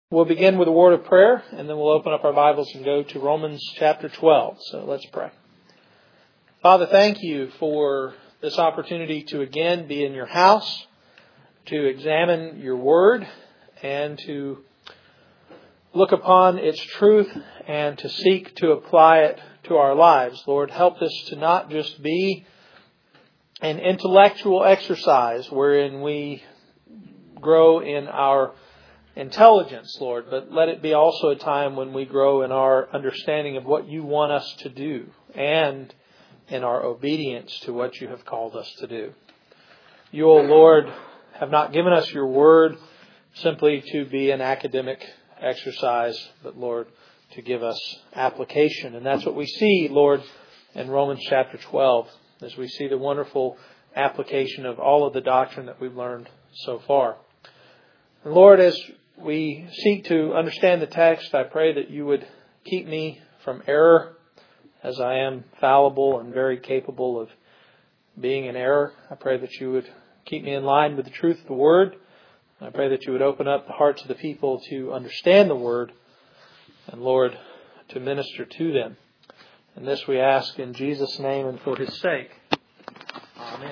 We'll begin with a word of prayer, and then we'll open up our Bibles and go to Romans chapter 12. So let's pray. Father, thank you for this opportunity to again be in your house, to examine your word, and to look upon its truth and to seek to apply it to our lives. Lord, help this to not just be an intellectual exercise wherein we grow in our intelligence, Lord, but let it be also a time when we grow in our understanding of what you want us to do and in our obedience to what you have called us to do. You, O Lord, have not given us your word simply to be an academic exercise, but, Lord, to give us application. And that's what we see, Lord, in Romans chapter 12, as we see the wonderful application of all of the doctrine that we've learned so far. And Lord, as we seek to understand the text, I pray that you would keep me from error, as I am fallible and very capable of being in error. I pray that you would keep me in line with the truth of the Word. I pray that you would open up the hearts of the people to understand the Word, and Lord, to minister to them. And this we ask in Jesus' name and for His sake. Amen.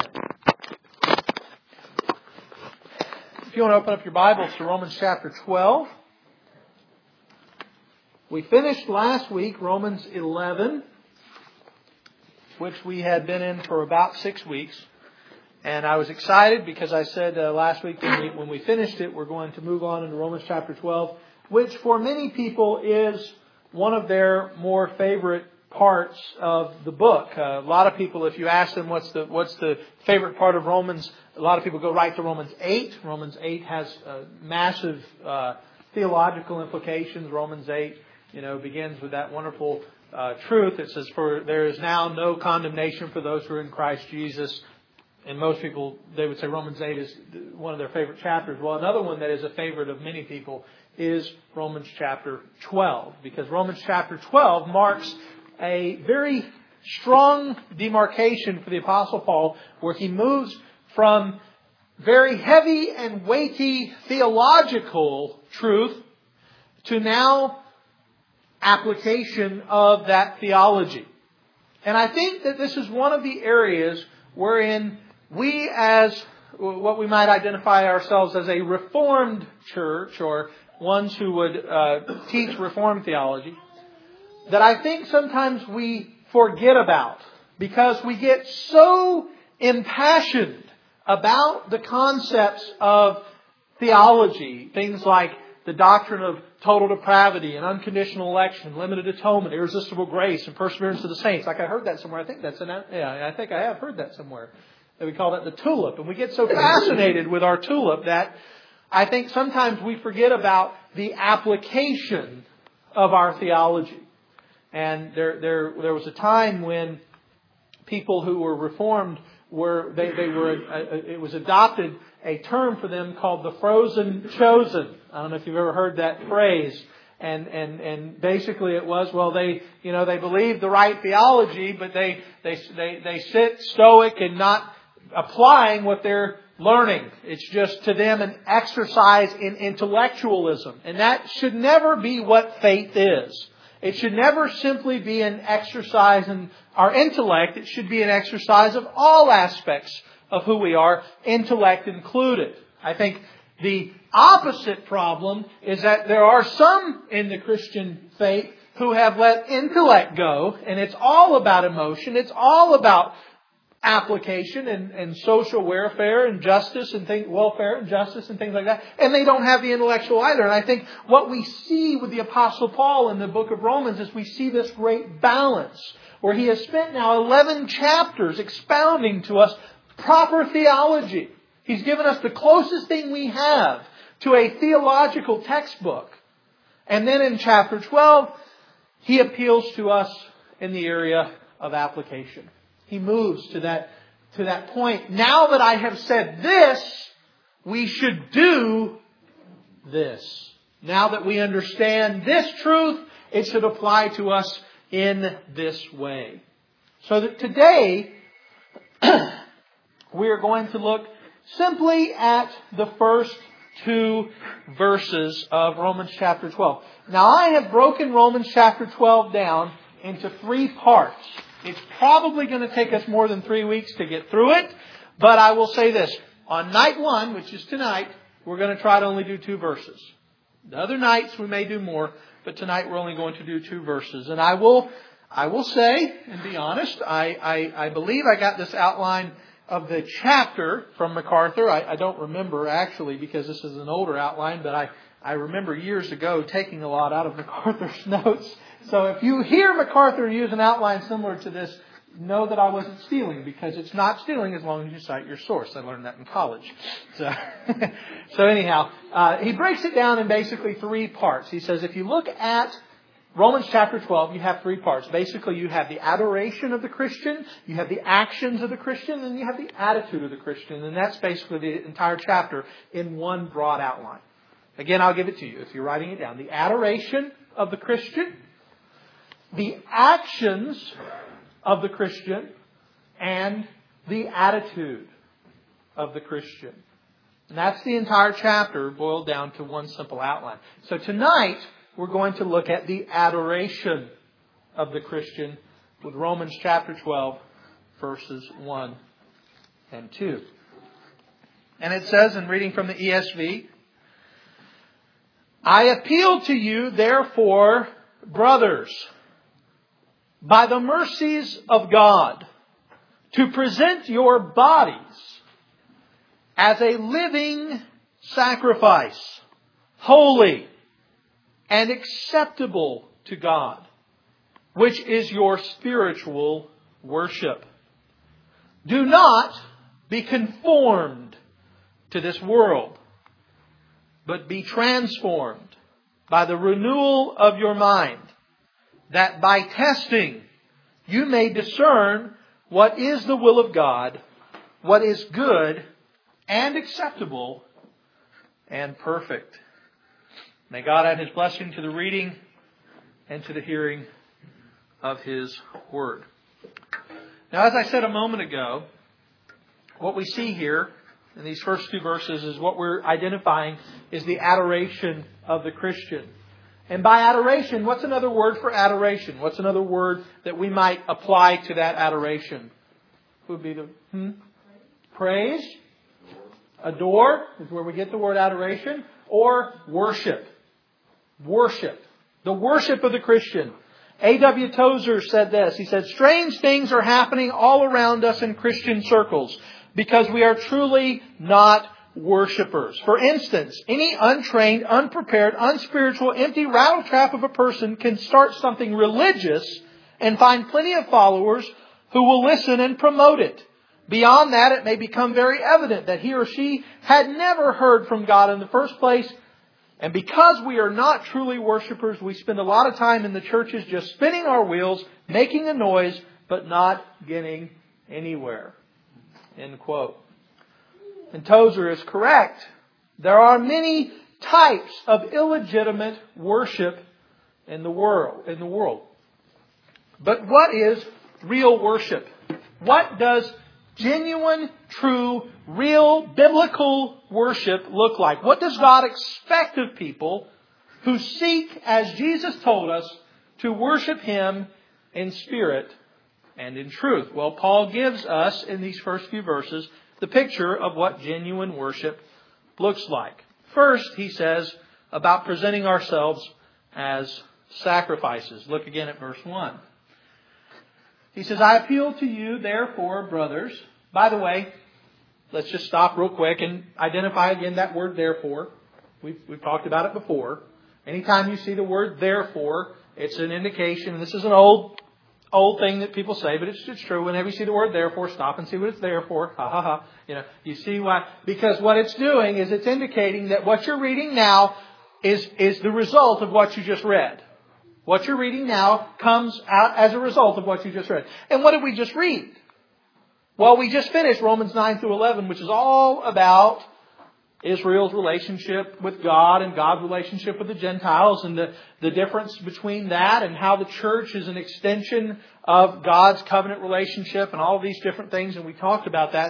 If you want to open up your Bibles to Romans chapter 12. We finished last week Romans 11, which we had been in for about 6 weeks. And I was excited because I said last week when we finished it, we're going to move on into Romans chapter 12, which for many people is one of their more favorite parts of the book. A lot of people, if you ask them what's the favorite part of Romans, a lot of people go right to Romans 8. Romans 8 has massive theological implications. Romans 8, begins with that wonderful truth. It says, "For there is now no condemnation for those who are in Christ Jesus." And most people, they would say Romans 8 is one of their favorite chapters. Well, another one that is a favorite of many people is Romans chapter 12. Because Romans chapter 12 marks a very strong demarcation for the Apostle Paul, where he moves from very heavy and weighty theological truth to now application of that theology. And I think that this is one of the areas wherein we, as what we might identify ourselves as a Reformed church, or ones who would teach Reformed theology, that I think sometimes we forget about, because we get so impassioned about the concepts of theology, things like the doctrine of total depravity and unconditional election, limited atonement, irresistible grace, and perseverance of the saints. Like I heard that somewhere. I think I have heard that somewhere. That we call that the tulip. And we get so fascinated with our tulip that I think sometimes we forget about the application of our theology. And there was a time when people who were Reformed it was adopted a term for them called the frozen chosen. I don't know if you've ever heard that phrase. And basically it was, well, they believe the right theology, but they sit stoic and not applying what they're learning. It's just to them an exercise in intellectualism. And that should never be what faith is. It should never simply be an exercise in our intellect. It should be an exercise of all aspects of who we are, intellect included. I think the opposite problem is that there are some in the Christian faith who have let intellect go, and it's all about emotion. It's all about application and social welfare and justice and things like that. And they don't have the intellectual either. And I think what we see with the Apostle Paul in the book of Romans is we see this great balance, where he has spent now 11 chapters expounding to us proper theology. He's given us the closest thing we have to a theological textbook. And then in chapter 12, he appeals to us in the area of application. He moves to that point. Now that I have said this, we should do this. Now that we understand this truth, it should apply to us in this way. So that today, we are going to look simply at the first 2 verses of Romans chapter 12. Now, I have broken Romans chapter 12 down into 3 parts. It's probably going to take us more than 3 weeks to get through it, but I will say this. On night 1, which is tonight, we're going to try to only do 2 verses. The other nights we may do more, but tonight we're only going to do 2 verses. And I will say, and be honest, I believe I got this outline of the chapter from MacArthur. I don't remember actually because this is an older outline, but I remember years ago taking a lot out of MacArthur's notes. So if you hear MacArthur use an outline similar to this, know that I wasn't stealing, because it's not stealing as long as you cite your source. I learned that in college. So anyhow, he breaks it down in basically 3 parts. He says if you look at Romans chapter 12, you have 3 parts. Basically, you have the adoration of the Christian, you have the actions of the Christian, and you have the attitude of the Christian. And that's basically the entire chapter in one broad outline. Again, I'll give it to you if you're writing it down. The adoration of the Christian, the actions of the Christian, and the attitude of the Christian. And that's the entire chapter boiled down to one simple outline. So tonight, we're going to look at the adoration of the Christian with Romans chapter 12, verses 1 and 2. And it says, in reading from the ESV, I appeal to you, therefore, brothers, by the mercies of God, to present your bodies as a living sacrifice, holy and acceptable to God, which is your spiritual worship. Do not be conformed to this world, but be transformed by the renewal of your mind, that by testing you may discern what is the will of God, what is good and acceptable and perfect. May God add His blessing to the reading and to the hearing of His Word. Now, as I said a moment ago, what we see here in these first 2 verses is what we're identifying is the adoration of the Christian. And by adoration, what's another word for adoration? What's another word that we might apply to that adoration? Would be the praise, adore is where we get the word adoration, or worship. Worship. The worship of the Christian. A.W. Tozer said this. He said, strange things are happening all around us in Christian circles because we are truly not worshippers. For instance, any untrained, unprepared, unspiritual, empty rattletrap of a person can start something religious and find plenty of followers who will listen and promote it. Beyond that, it may become very evident that he or she had never heard from God in the first place. And because we are not truly worshipers, we spend a lot of time in the churches just spinning our wheels, making a noise, but not getting anywhere. End quote. And Tozer is correct. There are many types of illegitimate worship in the world. But what is real worship? What does genuine, true, real, biblical worship look like? What does God expect of people who seek, as Jesus told us, to worship Him in spirit and in truth? Well, Paul gives us, in these first few verses, the picture of what genuine worship looks like. First, he says about presenting ourselves as sacrifices. Look again at verse 1. He says, I appeal to you, therefore, brothers. By the way, let's just stop real quick and identify again that word therefore. We've talked about it before. Anytime you see the word therefore, it's an indication. This is an old thing that people say, but it's true. Whenever you see the word therefore, stop and see what it's there for. Ha ha ha. You see why? Because what it's doing is it's indicating that what you're reading now is the result of what you just read. What you're reading now comes out as a result of what you just read. And what did we just read? Well, we just finished Romans 9 through 11, which is all about Israel's relationship with God and God's relationship with the Gentiles and the difference between that and how the church is an extension of God's covenant relationship and all of these different things. And we talked about that.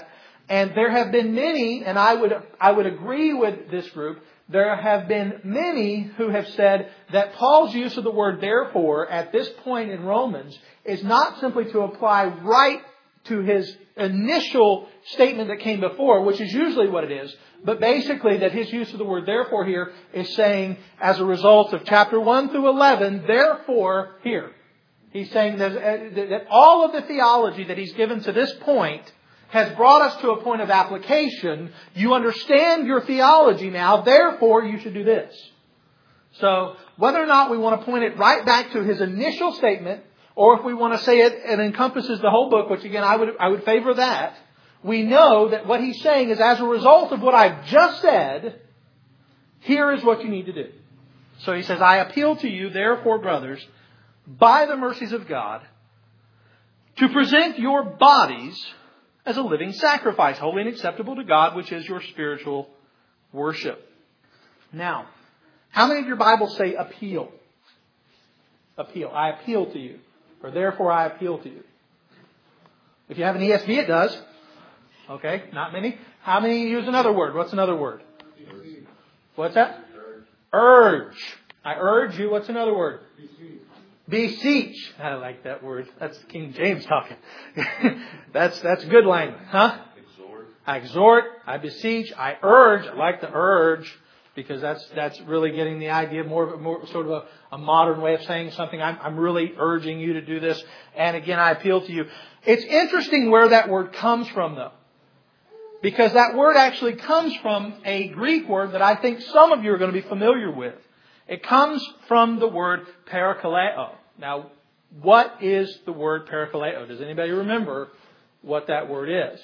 And there have been many, and I would agree with this group, there have been many who have said that Paul's use of the word therefore at this point in Romans is not simply to apply right to his initial statement that came before, which is usually what it is, but basically that his use of the word therefore here is saying as a result of chapter 1 through 11, therefore here. He's saying that all of the theology that he's given to this point has brought us to a point of application. You understand your theology now, therefore you should do this. So whether or not we want to point it right back to his initial statement, or if we want to say it encompasses the whole book, which again I would favor that, we know that what he's saying is as a result of what I've just said, here is what you need to do. So he says, I appeal to you, therefore, brothers, by the mercies of God, to present your bodies as a living sacrifice, holy and acceptable to God, which is your spiritual worship. Now, how many of your Bibles say appeal? Appeal. I appeal to you. Or therefore I appeal to you. If you have an ESV, it does. Okay, not many. How many use another word? What's another word? What's that? Urge. I urge you. What's another word? Beseech. I like that word. That's King James talking. That's good language, huh? I exhort. I beseech. I urge. I like the urge because that's really getting the idea more sort of a modern way of saying something. I'm really urging you to do this. And again, I appeal to you. It's interesting where that word comes from, though, because that word actually comes from a Greek word that I think some of you are going to be familiar with. It comes from the word parakaleo. Now, what is the word parakaleo? Does anybody remember what that word is?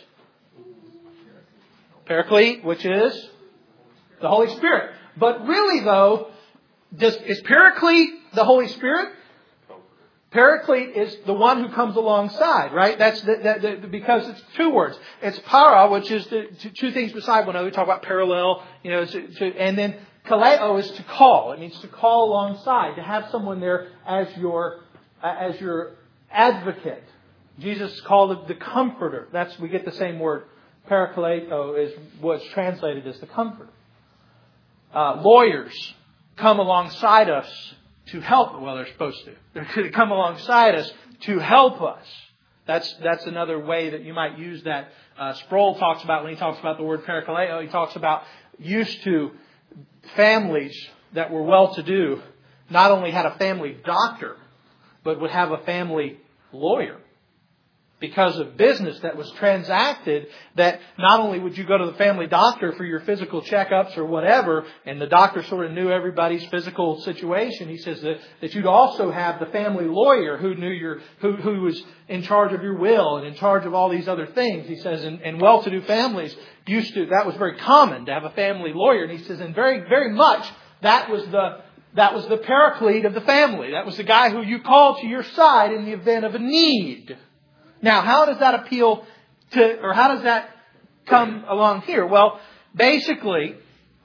Paraclete, which is the Holy Spirit. But really, though, is Paraclete the Holy Spirit? Paraclete is the one who comes alongside, right? That's because it's two words. It's para, which is two things beside one another. We talk about parallel, and then kaleo is to call. It means to call alongside, to have someone there as your advocate. Jesus called it the comforter. We get the same word. Parakaleo is what's translated as the comforter. Lawyers come alongside us to help. Well, they're supposed to. They're going to come alongside us to help us. That's another way that you might use that. Sproul talks about, when he talks about the word parakaleo, he talks about used to families that were well-to-do not only had a family doctor, but would have a family lawyer. Because of business that was transacted, that not only would you go to the family doctor for your physical checkups or whatever, and the doctor sort of knew everybody's physical situation, he says that you'd also have the family lawyer who knew who was in charge of your will and in charge of all these other things. He says, and well-to-do families that was very common to have a family lawyer. And he says, and very, very much that was the paraclete of the family. That was the guy who you called to your side in the event of a need. Now, how does that appeal to, or how does that come along here? Well, basically,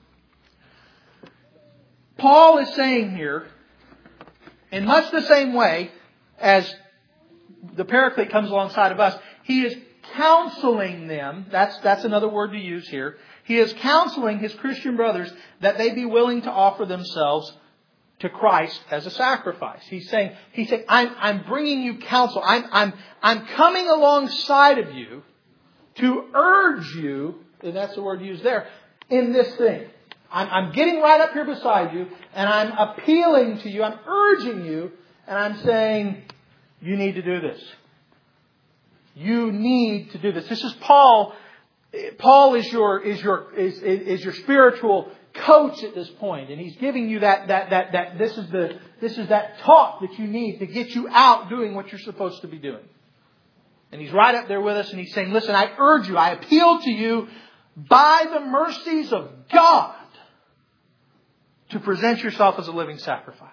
Paul is saying here, in much the same way as the Paraclete comes alongside of us, he is counseling them. That's another word to use here. He is counseling his Christian brothers that they be willing to offer themselves to Christ as a sacrifice. He's saying, I'm bringing you counsel. I'm coming alongside of you to urge you, and that's the word used there, in this thing. I'm getting right up here beside you, and I'm appealing to you. I'm urging you, and I'm saying, you need to do this. You need to do this. This is Paul. Paul is your spiritual coach at this point, and he's giving you that this is that talk that you need to get you out doing what you're supposed to be doing. And he's right up there with us, and he's saying, listen, I urge you, I appeal to you by the mercies of God to present yourself as a living sacrifice.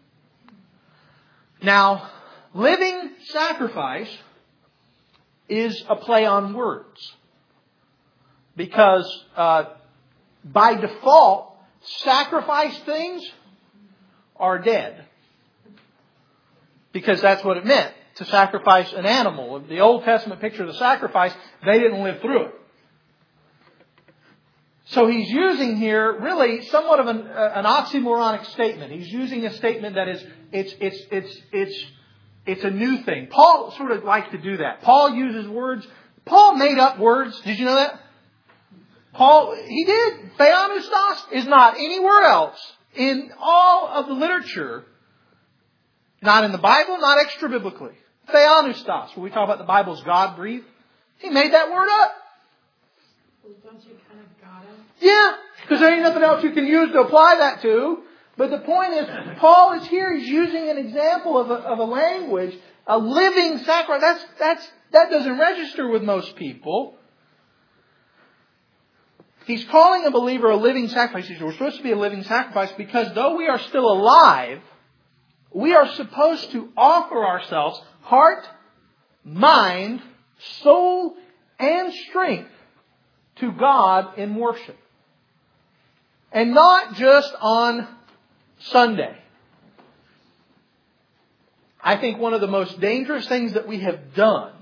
Now, living sacrifice is a play on words, because by default, sacrifice things are dead. Because that's what it meant, to sacrifice an animal. The Old Testament picture of the sacrifice, they didn't live through it. So he's using here really somewhat of an oxymoronic statement. He's using a statement that is, it's a new thing. Paul sort of likes to do that. Paul uses words. Paul made up words. Did you know that? Paul, he did. Theopneustos is not anywhere else in all of the literature. Not in the Bible, not extra-biblically. Theopneustos, where we talk about the Bible's God-breathed. He made that word up. Well, don't you kind of got it? Yeah, because there ain't nothing else you can use to apply that to. But the point is, Paul is here. He's using an example of a language, a living sacrifice. That doesn't register with most people. He's calling a believer a living sacrifice. He says we're supposed to be a living sacrifice because though we are still alive, we are supposed to offer ourselves heart, mind, soul, and strength to God in worship. And not just on Sunday. I think one of the most dangerous things that we have done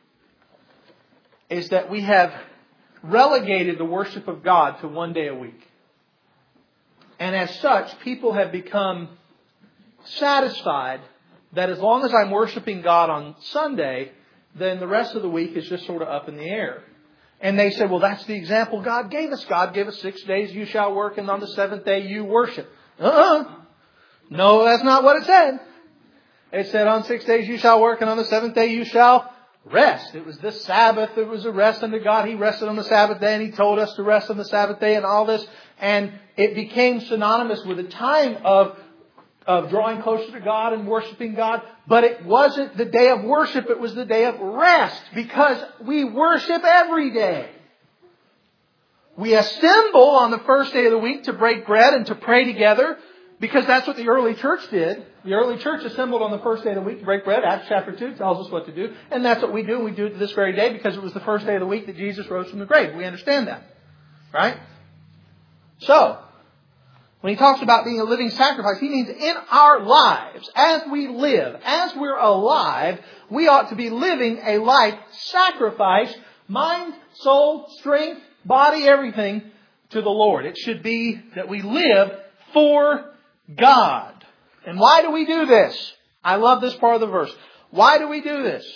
is that we have relegated the worship of God to one day a week. And as such, people have become satisfied that as long as I'm worshiping God on Sunday, then the rest of the week is just sort of up in the air. And they said, well, that's the example God gave us. God gave us 6 days you shall work, and on the 7th day you worship. No, that's not what it said. It said on 6 days you shall work, and on the 7th day you shall rest. It was the Sabbath. It was a rest unto God. He rested on the Sabbath day, and He told us to rest on the Sabbath day and all this. And it became synonymous with a time of drawing closer to God and worshiping God. But it wasn't the day of worship. It was the day of rest. Because we worship every day. We assemble on the first day of the week to break bread and to pray together. Because that's what the early church did. The early church assembled on the first day of the week to break bread. Acts chapter 2 tells us what to do. And that's what we do. We do it to this very day because it was the first day of the week that Jesus rose from the grave. We understand that. Right? So, when he talks about being a living sacrifice, he means in our lives, as we live, as we're alive, we ought to be living a life sacrifice, mind, soul, strength, body, everything to the Lord. It should be that we live for God. And why do we do this? I love this part of the verse. Why do we do this?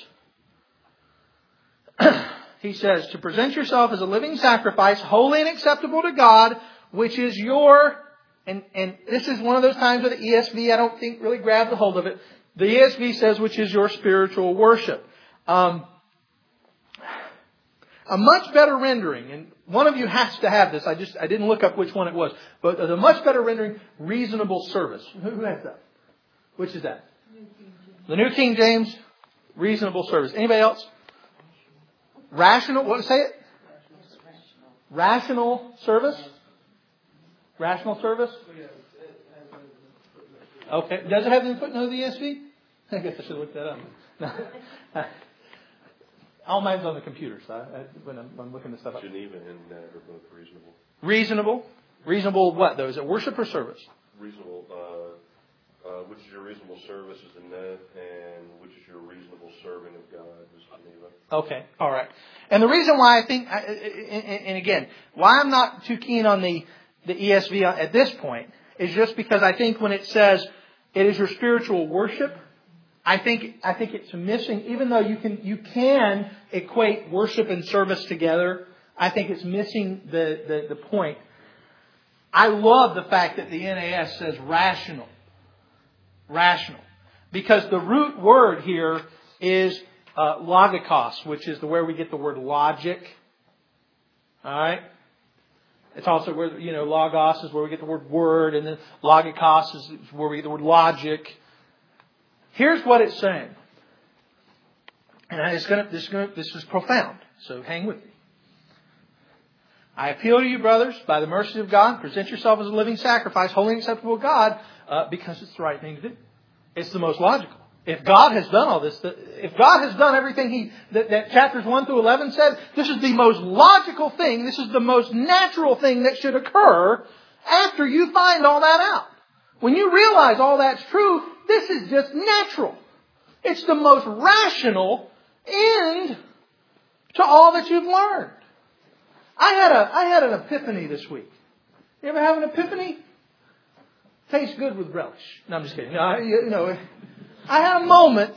He says, to present yourself as a living sacrifice, holy and acceptable to God, which is your... And this is one of those times where the ESV, I don't think, really grabbed a hold of it. The ESV says, which is your spiritual worship. A much better rendering, and one of you has to have this. I didn't look up which one it was. But a much better rendering, reasonable service. Who has that? Which is that? The New King James, reasonable service. Anybody else? Rational, what say it? Rational service? Rational service? Okay. Does it have the footnote of the ESV? I guess I should look that up. No. All mine's on the computer, so when I'm looking this stuff up. Geneva and that are both reasonable. Reasonable? Reasonable what, though? Is it worship or service? Reasonable. Which is your reasonable service is the net, and which is your reasonable serving of God is Geneva. Okay. All right. And the reason why I think, and again, why I'm not too keen on the ESV at this point is just because I think when it says it is your spiritual worship, I think it's missing. Even though you can equate worship and service together, I think it's missing the point. I love the fact that the NAS says rational. Rational. Because the root word here is logikos, which is where we get the word logic. Alright? It's also where, logos is where we get the word word, and then logikos is where we get the word logic. Here's what it's saying. And this is profound, so hang with me. I appeal to you, brothers, by the mercy of God, present yourself as a living sacrifice, holy and acceptable to God, because it's the right thing to do. It's the most logical. If God has done all this, if God has done everything that chapters 1 through 11 said, this is the most logical thing, this is the most natural thing that should occur after you find all that out. When you realize all that's true, this is just natural. It's the most rational end to all that you've learned. I had an epiphany this week. You ever have an epiphany? Tastes good with relish. No, I'm just kidding. No, I had a moment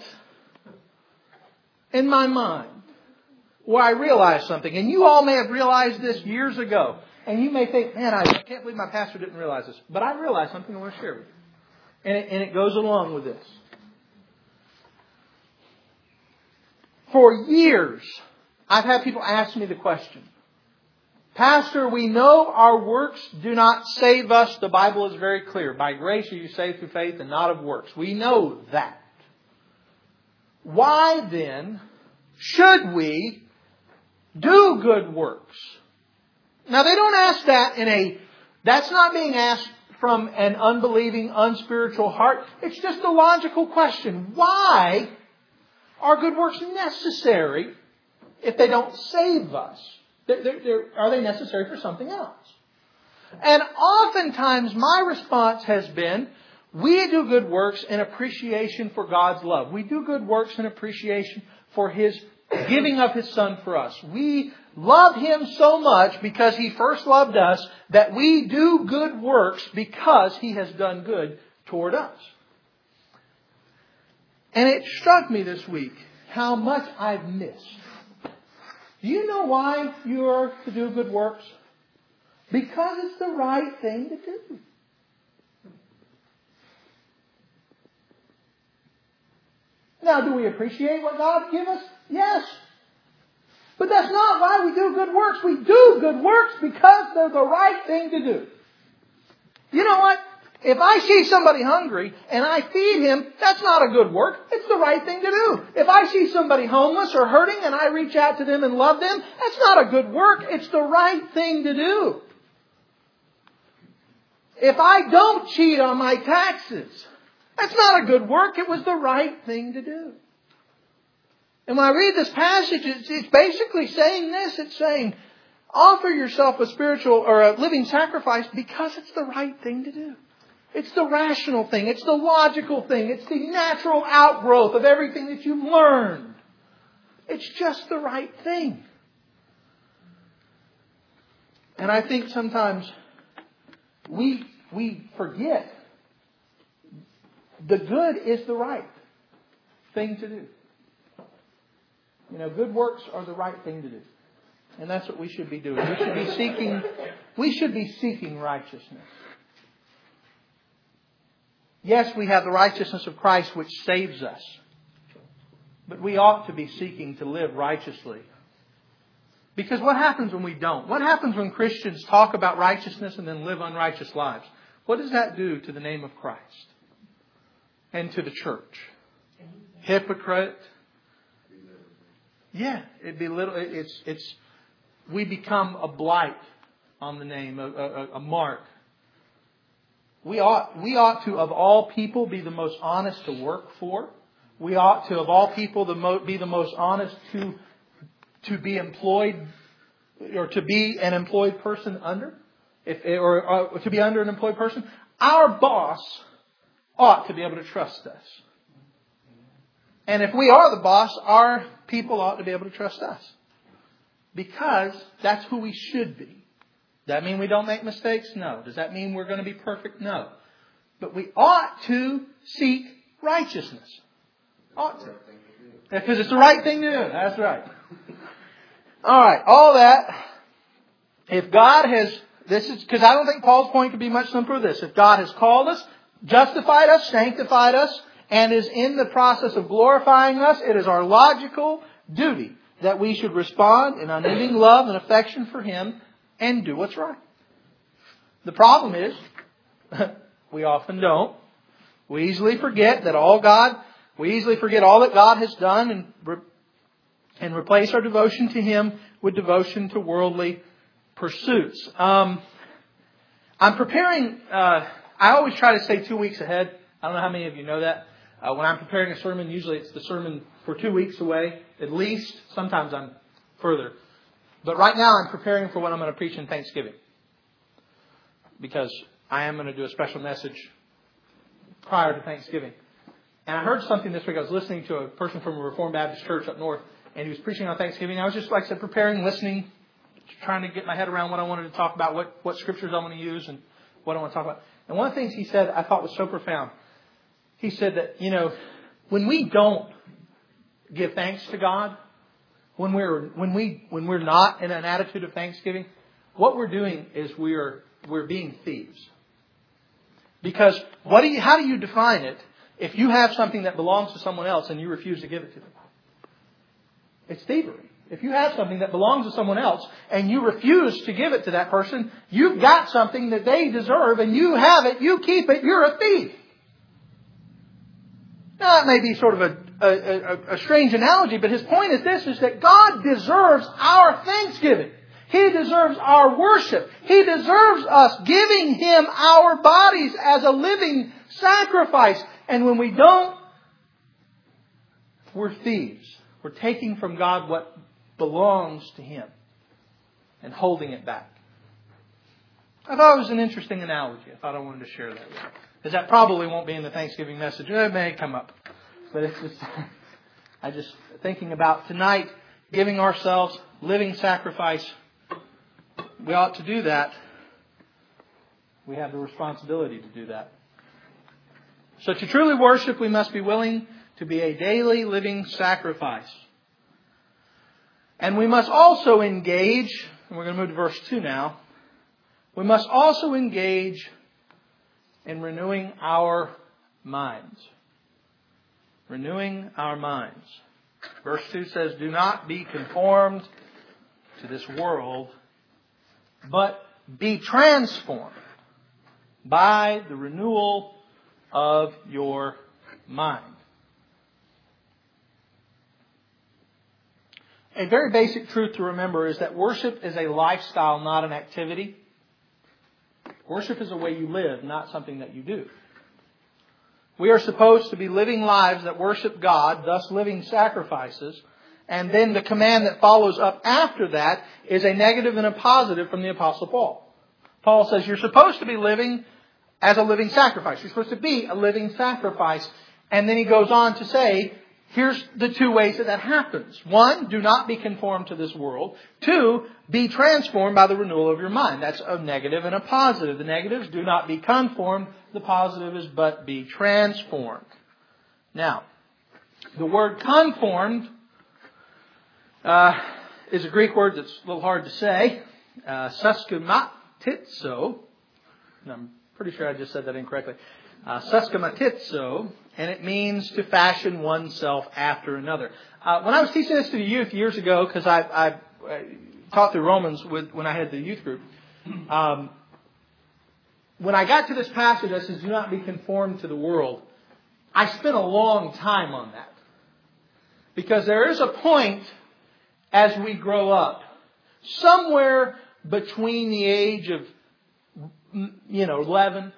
in my mind where I realized something. And you all may have realized this years ago. And you may think, man, I can't believe my pastor didn't realize this. But I realized something I want to share with you. And it goes along with this. For years, I've had people ask me the question, Pastor, we know our works do not save us. The Bible is very clear. By grace are you saved through faith and not of works. We know that. Why then should we do good works? Now they don't ask that that's not being asked from an unbelieving, unspiritual heart. It's just a logical question. Why are good works necessary if they don't save us? Are they necessary for something else? And oftentimes my response has been, we do good works in appreciation for God's love. We do good works in appreciation for His giving of His Son for us. We love Him so much because He first loved us that we do good works because He has done good toward us. And it struck me this week how much I've missed. Do you know why you are to do good works? Because it's the right thing to do. Now, do we appreciate what God gives us? Yes. But that's not why we do good works. We do good works because they're the right thing to do. You know what? If I see somebody hungry and I feed him, that's not a good work. It's the right thing to do. If I see somebody homeless or hurting and I reach out to them and love them, that's not a good work. It's the right thing to do. If I don't cheat on my taxes, that's not a good work. It was the right thing to do. And when I read this passage, it's basically saying this. It's saying, offer yourself a spiritual or a living sacrifice because it's the right thing to do. It's the rational thing. It's the logical thing. It's the natural outgrowth of everything that you've learned. It's just the right thing. And I think sometimes we forget the good is the right thing to do. Good works are the right thing to do. And that's what we should be doing. We should be seeking righteousness. Yes, we have the righteousness of Christ which saves us. But we ought to be seeking to live righteously. Because what happens when we don't? What happens when Christians talk about righteousness and then live unrighteous lives? What does that do to the name of Christ? And to the church? Hypocrite. Yeah, we become a blight on the name, a mark. We ought to, of all people, be the most honest to work for. We ought to, of all people, be the most honest to be employed, or to be an employed person under, or to be under an employed person. Our boss ought to be able to trust us. And if we are the boss, our people ought to be able to trust us. Because that's who we should be. Does that mean we don't make mistakes? No. Does that mean we're going to be perfect? No. But we ought to seek righteousness. Ought to. Because it's the right thing to do. That's right. All right. All that. If God has... because I don't think Paul's point could be much simpler than this. If God has called us, justified us, sanctified us, and is in the process of glorifying us, it is our logical duty that we should respond in unending love and affection for Him and do what's right. The problem is, we often don't. We easily forget all that God has done and replace our devotion to Him with devotion to worldly pursuits. I'm preparing, I always try to stay 2 weeks ahead. I don't know how many of you know that. When I'm preparing a sermon, usually it's the sermon for 2 weeks away, at least. Sometimes I'm further. But right now I'm preparing for what I'm going to preach in Thanksgiving. Because I am going to do a special message prior to Thanksgiving. And I heard something this week. I was listening to a person from a Reformed Baptist church up north, and he was preaching on Thanksgiving. I was just, like I said, preparing, listening, trying to get my head around what I wanted to talk about, what scriptures I want to use and what I want to talk about. And one of the things he said I thought was so profound. He said that, when we don't give thanks to God, when we're not in an attitude of thanksgiving, what we're doing is we're being thieves. Because how do you define it if you have something that belongs to someone else and you refuse to give it to them? It's thievery. If you have something that belongs to someone else and you refuse to give it to that person, you've got something that they deserve and you have it, you keep it, you're a thief. Now, that may be sort of a strange analogy, but his point is this, is that God deserves our thanksgiving. He deserves our worship. He deserves us giving Him our bodies as a living sacrifice. And when we don't, we're thieves. We're taking from God what belongs to Him and holding it back. I thought it was an interesting analogy. I thought I wanted to share that with you. Because that probably won't be in the Thanksgiving message. It may come up. But it's just thinking about tonight, giving ourselves living sacrifice. We ought to do that. We have the responsibility to do that. So to truly worship, we must be willing to be a daily living sacrifice. And we must also engage, and we're going to move to verse 2 now. We must also engage in renewing our minds. Renewing our minds. Verse 2 says, do not be conformed to this world, but be transformed by the renewal of your mind. A very basic truth to remember is that worship is a lifestyle, not an activity. Worship is a way you live, not something that you do. We are supposed to be living lives that worship God, thus living sacrifices. And then the command that follows up after that is a negative and a positive from the Apostle Paul. Paul says you're supposed to be living as a living sacrifice. You're supposed to be a living sacrifice. And then he goes on to say, here's the two ways that happens. 1, do not be conformed to this world. 2, be transformed by the renewal of your mind. That's a negative and a positive. The negative is do not be conformed. The positive is but be transformed. Now, the word conformed is a Greek word that's a little hard to say. Suschematizo. I'm pretty sure I just said that incorrectly. Suschematizo. And it means to fashion oneself after another. When I was teaching this to the youth years ago, because I taught through Romans when I had the youth group, when I got to this passage that says, do not be conformed to the world, I spent a long time on that. Because there is a point as we grow up, somewhere between the age of, 11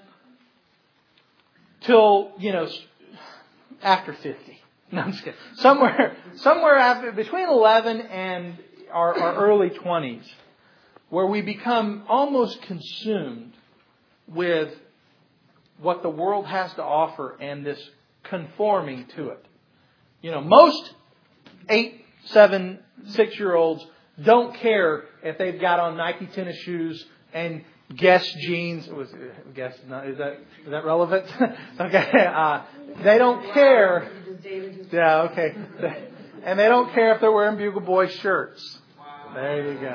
till, after 50. No, I'm just kidding. Somewhere after, between 11 and our early 20s, where we become almost consumed with what the world has to offer and this conforming to it. Most 8, 7, 6-year-olds don't care if they've got on Nike tennis shoes and Guess jeans. Is that relevant? Okay. They don't care. Yeah. Okay. And they don't care if they're wearing Bugle Boys shirts. There you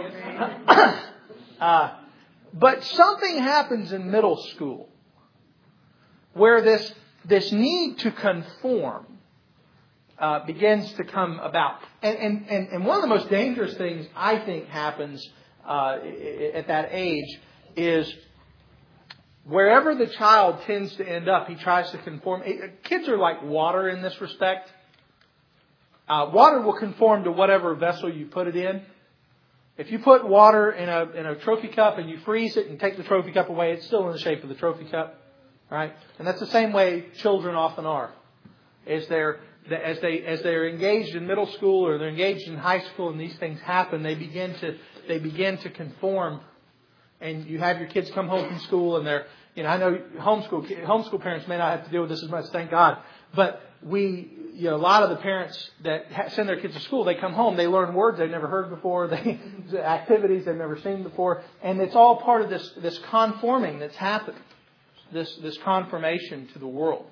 go. But something happens in middle school where this need to conform begins to come about. And one of the most dangerous things I think happens at that age is wherever the child tends to end up, he tries to conform. Kids are like water in this respect. Water will conform to whatever vessel you put it in. If you put water in a trophy cup and you freeze it and take the trophy cup away, it's still in the shape of the trophy cup, right? And that's the same way children often are. As they're engaged in middle school or they're engaged in high school and these things happen, they begin to conform. And you have your kids come home from school and they're, I know homeschool parents may not have to deal with this as much, thank God. But we a lot of the parents that send their kids to school, they come home, they learn words they've never heard before, activities they've never seen before, and it's all part of this conforming that's happened, this conformation to the world.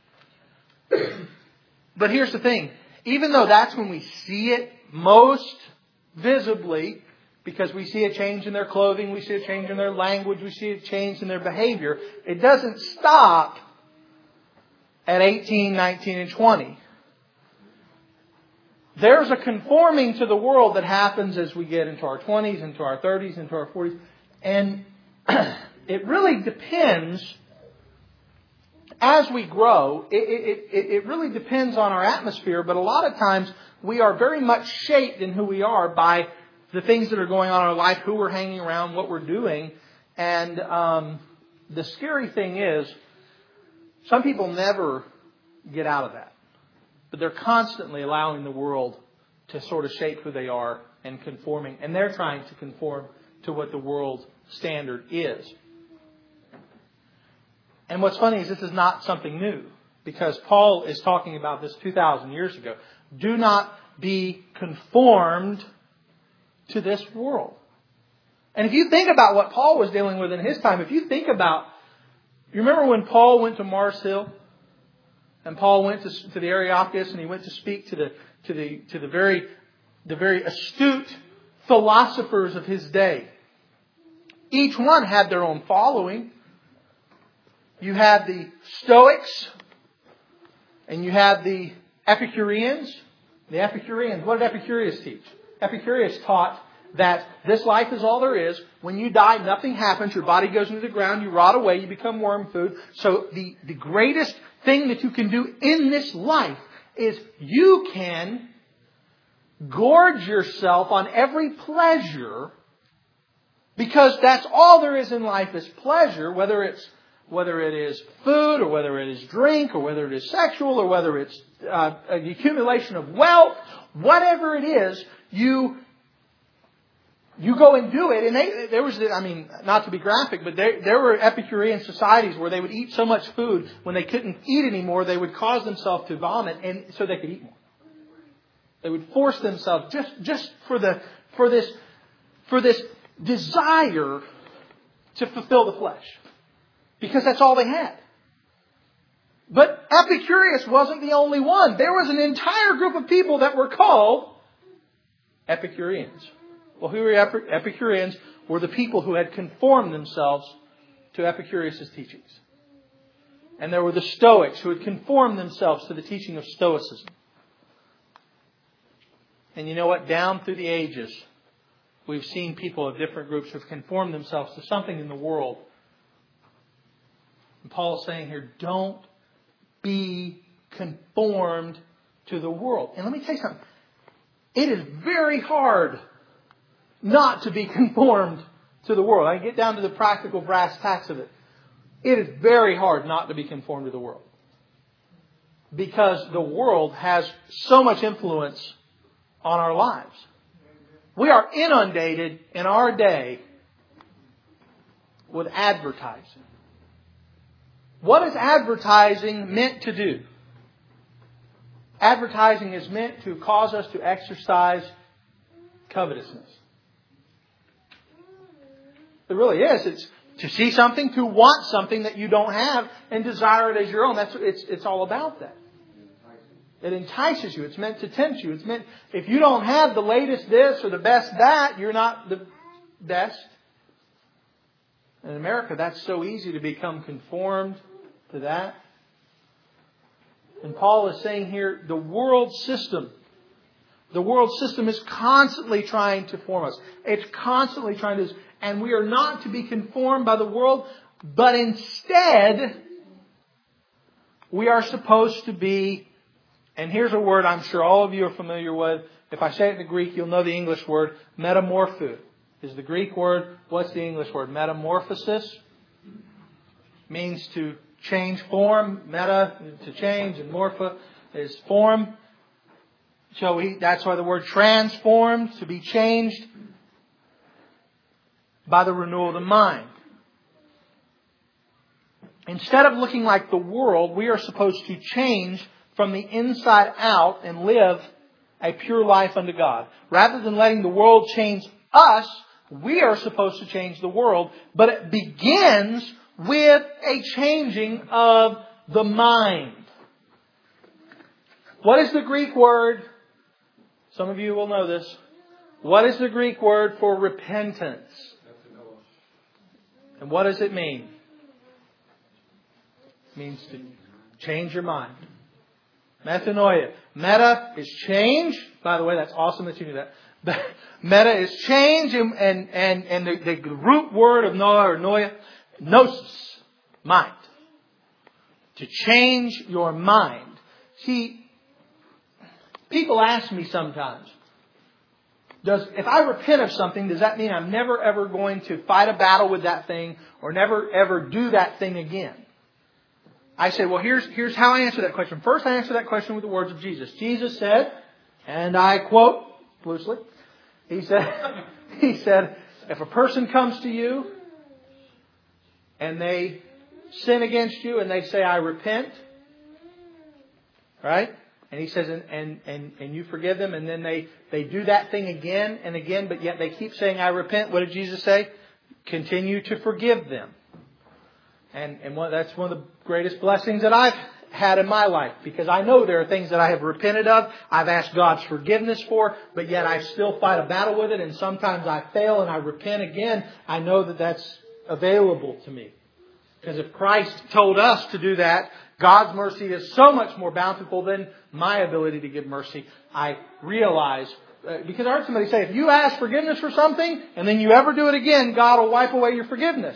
But here's the thing. Even though that's when we see it most visibly, because we see a change in their clothing, we see a change in their language, we see a change in their behavior, it doesn't stop at 18, 19, and 20. There's a conforming to the world that happens as we get into our 20s, into our 30s, into our 40s. And it really depends, as we grow, it really depends on our atmosphere. But a lot of times we are very much shaped in who we are by the things that are going on in our life, who we're hanging around, what we're doing. And the scary thing is, some people never get out of that. But they're constantly allowing the world to sort of shape who they are and conforming. And they're trying to conform to what the world standard is. And what's funny is this is not something new. Because Paul is talking about this 2,000 years ago. Do not be conformed to this world. And if you think about what Paul was dealing with in his time, if you think about, you remember when Paul went to Mars Hill? And Paul went to the Areopagus and he went to speak to the very astute philosophers of his day. Each one had their own following. You had the Stoics and you had the Epicureans. The Epicureans, what did Epicurus teach? Epicurus taught that this life is all there is. When you die, nothing happens. Your body goes into the ground. You rot away. You become worm food. So the greatest thing that you can do in this life is you can gorge yourself on every pleasure, because that's all there is in life is pleasure, whether it is food or whether it is drink or whether it is sexual or whether it's an accumulation of wealth, whatever it is, you go and do it. And there was, not to be graphic, but there were Epicurean societies where they would eat so much food, when they couldn't eat anymore, they would cause themselves to vomit, and so they could eat more. They would force themselves just for this desire to fulfill the flesh, because that's all they had. But Epicurus wasn't the only one. There was an entire group of people that were called Epicureans. Well, who were Epicureans? Were the people who had conformed themselves to Epicurus' teachings. And there were the Stoics who had conformed themselves to the teaching of Stoicism. And you know what? Down through the ages, we've seen people of different groups who have conformed themselves to something in the world. And Paul is saying here, don't be conformed to the world. And let me tell you something. It is very hard not to be conformed to the world. I get down to the practical brass tacks of it. It is very hard not to be conformed to the world. Because the world has so much influence on our lives. We are inundated in our day with advertising. What is advertising meant to do? Advertising is meant to cause us to exercise covetousness. It really is. It's to see something, to want something that you don't have and desire it as your own. It's all about that. It entices you. It's meant to tempt you. It's meant, if you don't have the latest this or the best that, you're not the best. In America, that's so easy to become conformed to that. And Paul is saying here, the world system is constantly trying to form us. It's constantly trying to, and we are not to be conformed by the world, but instead, we are supposed to be, and here's a word I'm sure all of you are familiar with. If I say it in the Greek, you'll know the English word. Metamorpho is the Greek word. What's the English word? Metamorphosis means to change form. Meta, to change, and morpho is form. So that's why the word transformed, to be changed by the renewal of the mind. Instead of looking like the world, we are supposed to change from the inside out and live a pure life unto God. Rather than letting the world change us, we are supposed to change the world. But it begins with a changing of the mind. What is the Greek word? Some of you will know this. What is the Greek word for repentance? And what does it mean? It means to change your mind. Metanoia. Meta is change. By the way, that's awesome that you knew that. Meta is change, and the root word of Noah or Noia, gnosis, mind. To change your mind. See, people ask me sometimes, if I repent of something, does that mean I'm never ever going to fight a battle with that thing or never ever do that thing again? I say, well, here's how I answer that question. First, I answer that question with the words of Jesus. Jesus said, and I quote loosely, He said, if a person comes to you and they sin against you and they say, I repent, right? And He says, and you forgive them, and then they do that thing again and again, but yet they keep saying, I repent. What did Jesus say? Continue to forgive them. And that's one of the greatest blessings that I've had in my life, because I know there are things that I have repented of, I've asked God's forgiveness for, but yet I still fight a battle with it, and sometimes I fail and I repent again. I know that that's available to me. Because if Christ told us to do that, God's mercy is so much more bountiful than my ability to give mercy. I realize, because I heard somebody say, if you ask forgiveness for something and then you ever do it again, God will wipe away your forgiveness.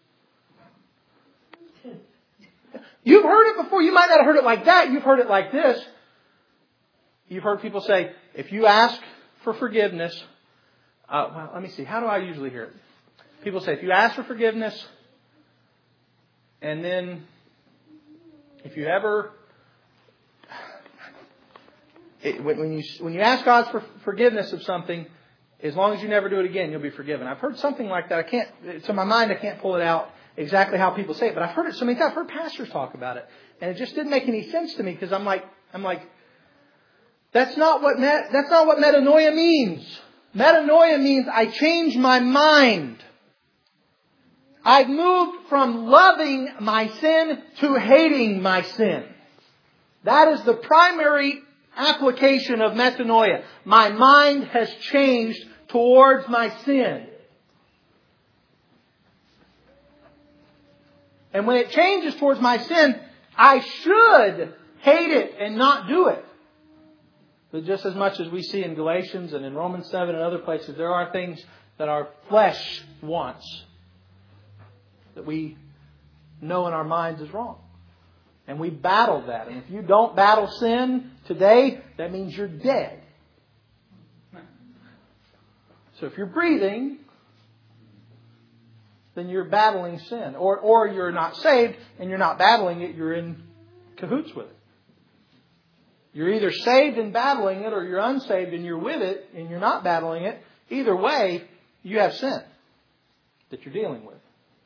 You've heard it before. You might not have heard it like that. You've heard it like this. You've heard people say, if you ask for forgiveness, well, let me see. How do I usually hear it? People say, if you ask for forgiveness, and then if you ever, when you ask God for forgiveness of something, as long as you never do it again, you'll be forgiven. I've heard something like that. To my mind, I can't pull it out exactly how people say it, but I've heard it so many times. I've heard pastors talk about it, and it just didn't make any sense to me, because I'm like, that's not what metanoia means. Metanoia means I change my mind. I've moved from loving my sin to hating my sin. That is the primary application of metanoia. My mind has changed towards my sin. And when it changes towards my sin, I should hate it and not do it. But just as much as we see in Galatians and in Romans 7 and other places, there are things that our flesh wants that we know in our minds is wrong. And we battle that. And if you don't battle sin today, that means you're dead. So if you're breathing, then you're battling sin. Or you're not saved and you're not battling it, you're in cahoots with it. You're either saved and battling it, or you're unsaved and you're with it and you're not battling it. Either way, you have sin that you're dealing with.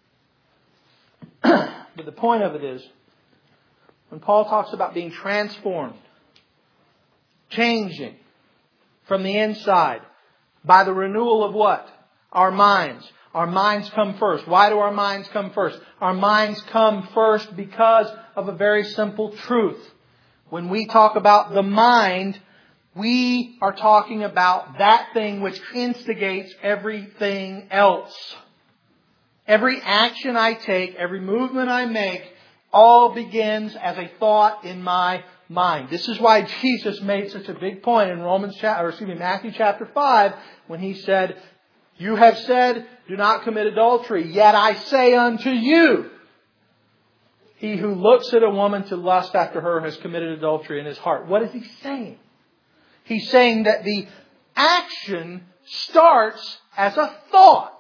But the point of it is, when Paul talks about being transformed, changing from the inside by the renewal of what? Our minds. Our minds come first. Why do our minds come first? Our minds come first because of a very simple truth. When we talk about the mind, we are talking about that thing which instigates everything else. Every action I take, every movement I make, all begins as a thought in my mind. This is why Jesus made such a big point in Matthew chapter 5, when He said, you have said, do not commit adultery. Yet I say unto you, he who looks at a woman to lust after her has committed adultery in his heart. What is He saying? He's saying that the action starts as a thought.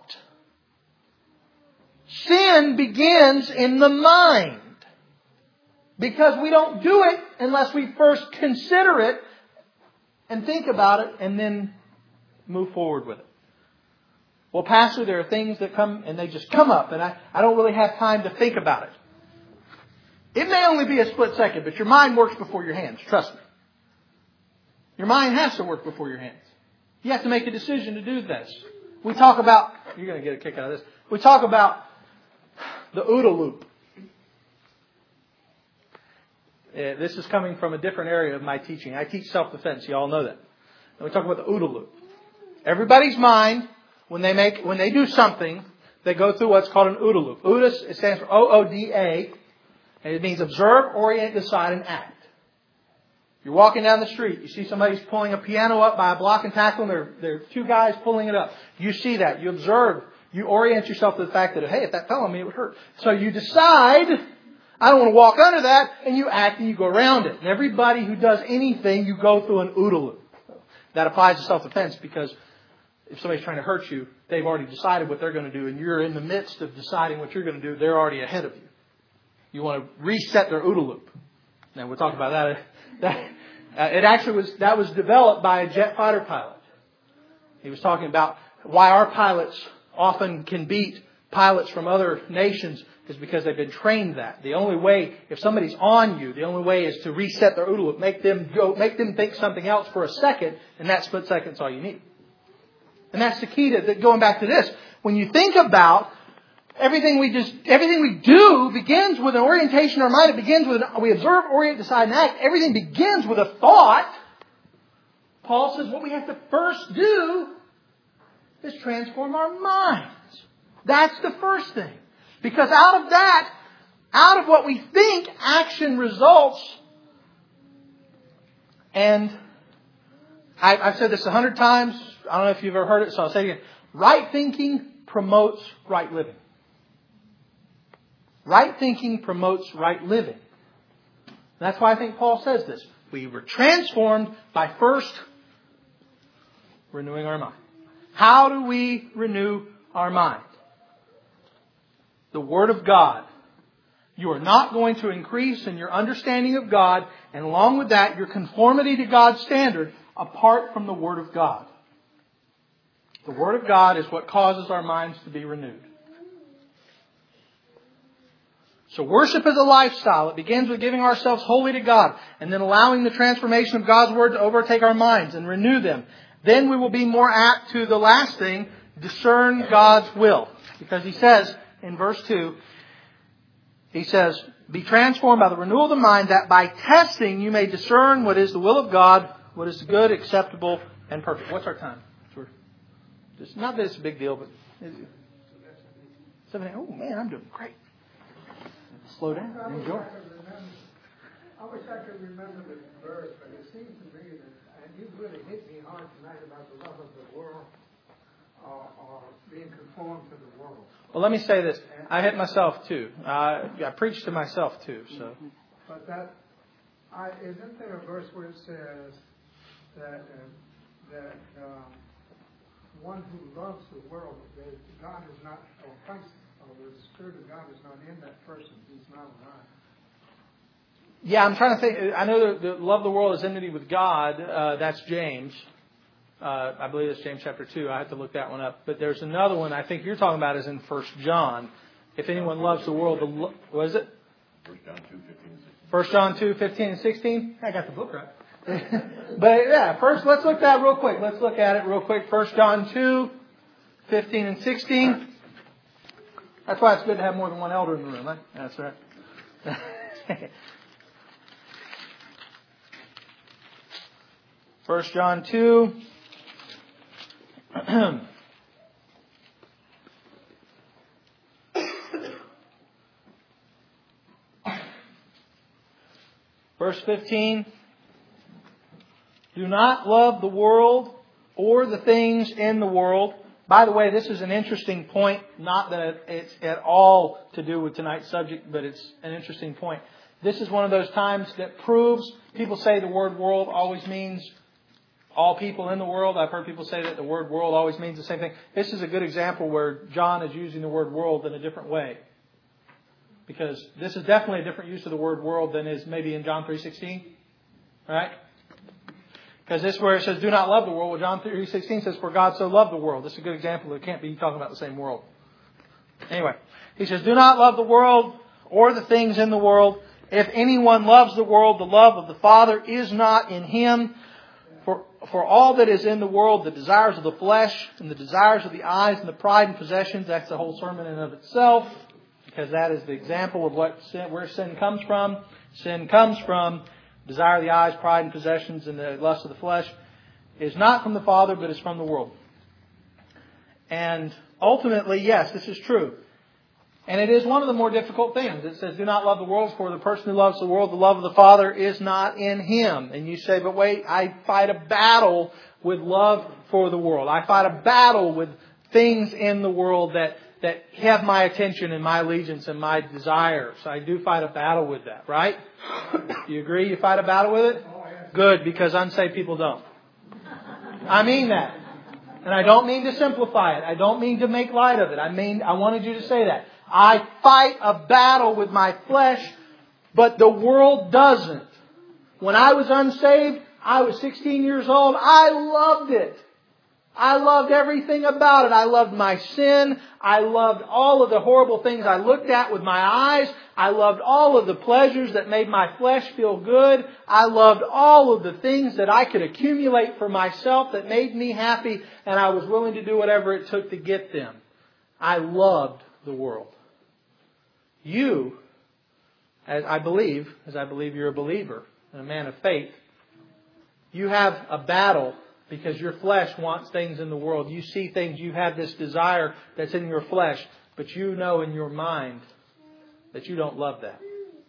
Sin begins in the mind. Because we don't do it unless we first consider it and think about it and then move forward with it. Well, Pastor, there are things that come and they just come up and I don't really have time to think about it. It may only be a split second, but your mind works before your hands. Trust me. Your mind has to work before your hands. You have to make a decision to do this. We talk about, you're going to get a kick out of this. We talk about the OODA loop. This is coming from a different area of my teaching. I teach self-defense. You all know that. And we talk about the OODA loop. Everybody's mind, when they do something, they go through what's called an OODA loop. OODA, it stands for OODA, and it means observe, orient, decide, and act. You're walking down the street. You see somebody's pulling a piano up by a block and tackle, and there are two guys pulling it up. You see that. You observe. You orient yourself to the fact that, hey, if that fell on me, it would hurt. So you decide, I don't want to walk under that, and you act and you go around it. And everybody who does anything, you go through an OODA loop. That applies to self-defense because if somebody's trying to hurt you, they've already decided what they're going to do, and you're in the midst of deciding what you're going to do. They're already ahead of you. You want to reset their OODA loop. Now, we'll talk about that. That was developed by a jet fighter pilot. He was talking about why our pilots often can beat pilots from other nations is because they've been trained that. The only way, if somebody's on you, the only way is to reset their OODA loop, make them think something else for a second, and that split second's all you need. And that's the key to going back to this. When you think about everything we do begins with an orientation in our mind. It begins with we observe, orient, decide, and act. Everything begins with a thought. Paul says what we have to first do is transform our minds. That's the first thing. Because out of what we think, action results. And I've said this 100 times. I don't know if you've ever heard it, so I'll say it again. Right thinking promotes right living. Right thinking promotes right living. That's why I think Paul says this. We were transformed by first renewing our mind. How do we renew our mind? The Word of God. You are not going to increase in your understanding of God, and along with that, your conformity to God's standard, apart from the Word of God. The Word of God is what causes our minds to be renewed. So worship is a lifestyle. It begins with giving ourselves wholly to God and then allowing the transformation of God's Word to overtake our minds and renew them. Then we will be more apt to the last thing, discern God's will. Because he says in verse 2, he says, be transformed by the renewal of the mind that by testing you may discern what is the will of God, what is good, acceptable, and perfect. What's our time? It's not that it's a big deal, but 7. Oh man, I'm doing great. Slow down. Enjoy. I wish I could remember the verse, but it seems to me that, and you really hit me hard tonight about the love of the world or being conformed to the world. Well, let me say this. I hit myself too. I preach to myself too. So. But isn't there a verse where it says that one who loves the world, that God is not, or Christ, or the Spirit of God is not in that person. He's not alive. Yeah, I'm trying to think. I know that love the world is enmity with God. That's James. I believe it's James chapter 2. I have to look that one up. But there's another one I think you're talking about is in 1 John. If anyone loves the world, what is it? 1 John 2, 15 and 16. I got the book right. But yeah, first let's look at that real quick. Let's look at it real quick. 1 John 2, 15 and 16. That's why it's good to have more than one elder in the room, huh? That's right. 1 John 2. Verse 15. Do not love the world or the things in the world. By the way, this is an interesting point. Not that it's at all to do with tonight's subject, but it's an interesting point. This is one of those times that proves, people say the word world always means all people in the world. I've heard people say that the word world always means the same thing. This is a good example where John is using the word world in a different way. Because this is definitely a different use of the word world than is maybe in John 3:16. Right? Because this is where it says, do not love the world. Well, John 3:16 says, for God so loved the world. This is a good example. It can't be talking about the same world. Anyway, he says, do not love the world or the things in the world. If anyone loves the world, the love of the Father is not in him. For all that is in the world, the desires of the flesh and the desires of the eyes and the pride and possessions, that's the whole sermon in and of itself, because that is the example of where sin comes from. Sin comes from desire of the eyes, pride and possessions, and the lust of the flesh. Is not from the Father, but is from the world. And ultimately, yes, this is true. And it is one of the more difficult things. It says, do not love the world, for the person who loves the world, the love of the Father is not in him. And you say, but wait, I fight a battle with love for the world. I fight a battle with things in the world that have my attention and my allegiance and my desires. I do fight a battle with that, right? Do you agree you fight a battle with it? Good, because unsaved people don't. I mean that. And I don't mean to simplify it. I don't mean to make light of it. I wanted you to say that. I fight a battle with my flesh, but the world doesn't. When I was unsaved, I was 16 years old. I loved it. I loved everything about it. I loved my sin. I loved all of the horrible things I looked at with my eyes. I loved all of the pleasures that made my flesh feel good. I loved all of the things that I could accumulate for myself that made me happy, and I was willing to do whatever it took to get them. I loved the world. You, as I believe you're a believer and a man of faith, you have a battle because your flesh wants things in the world. You see things, you have this desire that's in your flesh, but you know in your mind that you don't love that.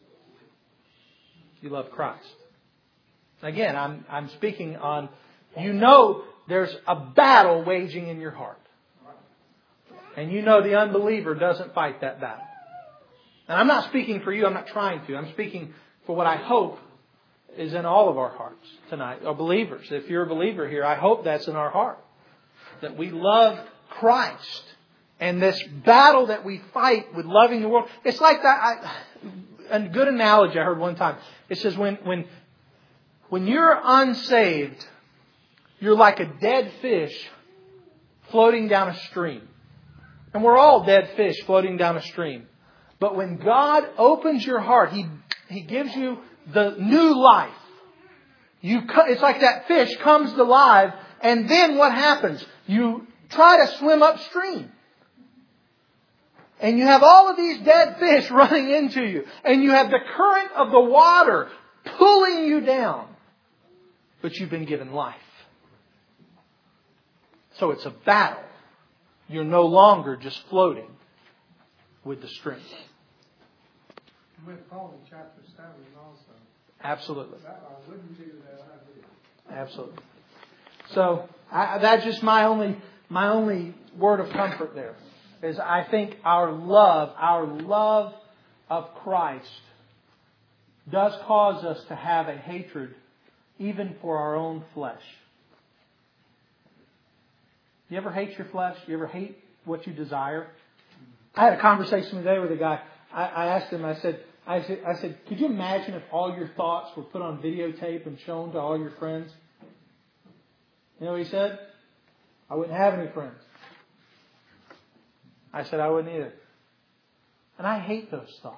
You love Christ. Again, I'm speaking on, you know there's a battle waging in your heart. And you know the unbeliever doesn't fight that battle. And I'm not speaking for you, I'm not trying to. I'm speaking for what I hope is in all of our hearts tonight, or believers. If you're a believer here, I hope that's in our heart. That we love Christ. And this battle that we fight with loving the world, it's like that. A good analogy I heard one time. It says when you're unsaved, you're like a dead fish floating down a stream. And we're all dead fish floating down a stream. But when God opens your heart, He gives you the new life. It's like that fish comes to life, and then what happens? You try to swim upstream. And you have all of these dead fish running into you. And you have the current of the water pulling you down. But you've been given life. So it's a battle. You're no longer just floating with the stream. With Paul in chapter 7 also. Absolutely. I wouldn't do that. Absolutely. So that's just my only word of comfort there. Is I think our love of Christ does cause us to have a hatred even for our own flesh. You ever hate your flesh? You ever hate what you desire? I had a conversation today with a guy. I asked him, I said, could you imagine if all your thoughts were put on videotape and shown to all your friends? You know what he said? I wouldn't have any friends. I said I wouldn't either. And I hate those thoughts.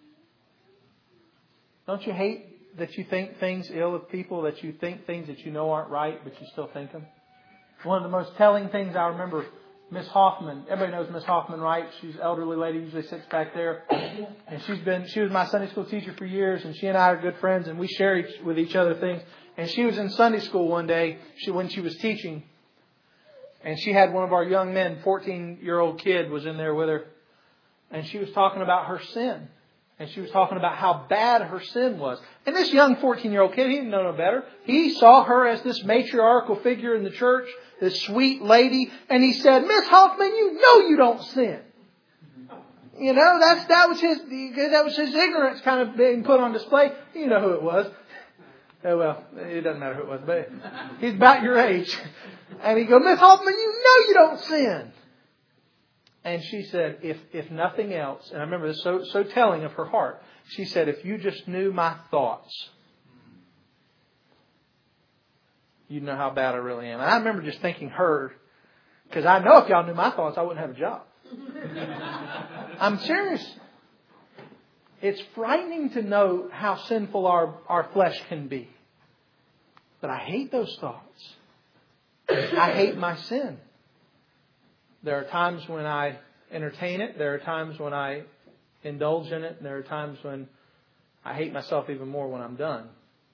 Don't you hate that you think things ill of people, that you think things that you know aren't right, but you still think them? One of the most telling things I remember, Miss Hoffman. Everybody knows Miss Hoffman, right? She's an elderly lady, usually sits back there. And she was my Sunday school teacher for years, and she and I are good friends, and we share with each other things. And she was in Sunday school one day when she was teaching. And she had one of our young men, 14-year-old kid, was in there with her. And she was talking about her sin. And she was talking about how bad her sin was. And this young 14-year-old kid, he didn't know no better. He saw her as this matriarchal figure in the church, this sweet lady. And he said, Miss Hoffman, you know you don't sin. You know, that was his ignorance kind of being put on display. You know who it was. Oh, well, it doesn't matter who it was, but he's about your age. And he goes, Miss Hoffman, you know you don't sin. And she said, if nothing else, and I remember this so telling of her heart, she said, if you just knew my thoughts, you'd know how bad I really am. And I remember just thinking her, because I know if y'all knew my thoughts, I wouldn't have a job. I'm serious. It's frightening to know how sinful our flesh can be. But I hate those thoughts. I hate my sin. There are times when I entertain it. There are times when I indulge in it. And there are times when I hate myself even more when I'm done.